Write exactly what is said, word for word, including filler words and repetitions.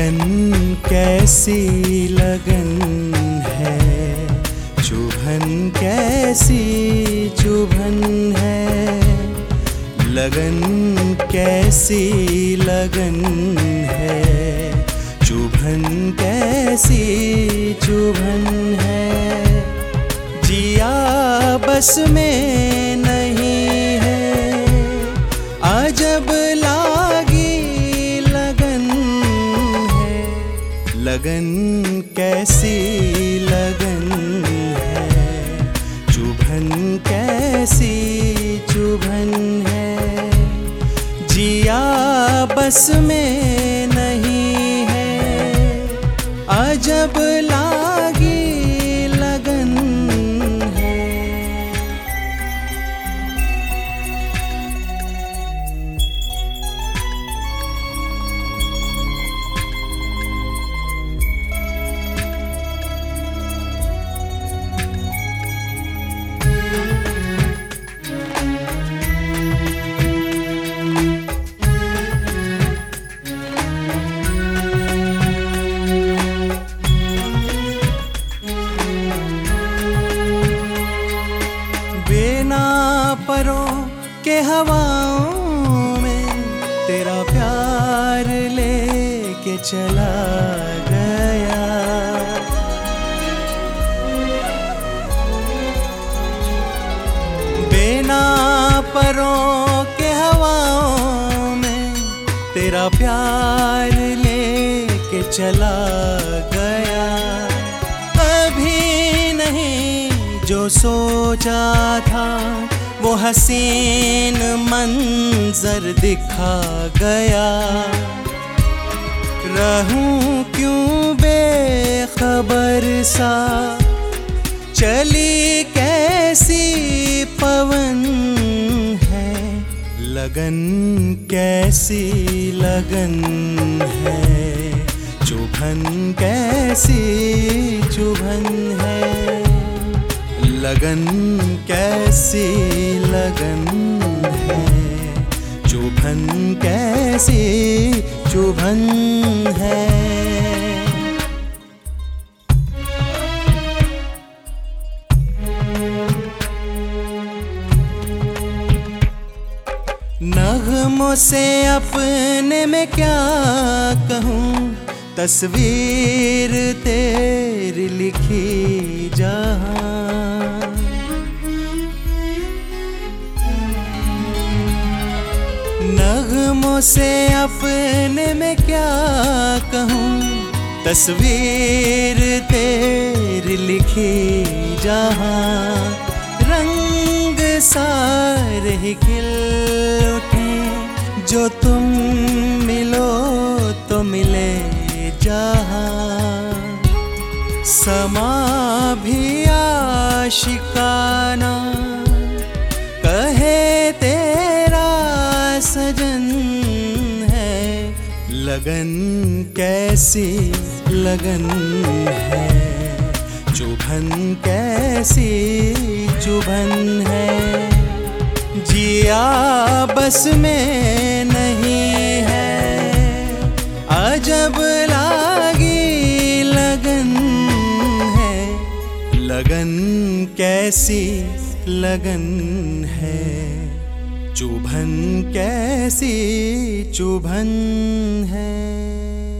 लगन कैसी लगन है, चुभन कैसी चुभन है। लगन कैसी लगन है, चुभन कैसी चुभन है। जिया बस में नहीं है, अजब लागी लगन है। लगन कैसी लगन है, चुभन कैसी चुभन है। जिया बस में नहीं है, अजब लागी लगन है। परों के हवाओं में तेरा प्यार लेके चला गया। बेना परों के हवाओं में तेरा प्यार लेके चला गया। अभी नहीं जो सोचा था वो हसीन मंजर दिखा गया। रहूं क्यों बेखबर सा, चली कैसी पवन है। लगन कैसी लगन है, चुभन कैसी चुभन है। लगन कैसी लगन है, चुभन कैसी चुभन है। नग़्मों से अपने में क्या कहूँ, तस्वीर तेरी लिखी जहाँ। नग़्मों से अपने में क्या कहूँ, तस्वीर तेरी लिखी जहाँ। रंग सारे ही खिल उठे, जो तुम मिलो तो मिले जहाँ। समा भी आशिकाना कहे तेरा सजन है। लगन कैसी लगन है, चुभन कैसी चुभन है। जिया बस में नहीं है, अजब लागी लगन है। लगन कैसी लगन है, चुभन कैसी चुभन है।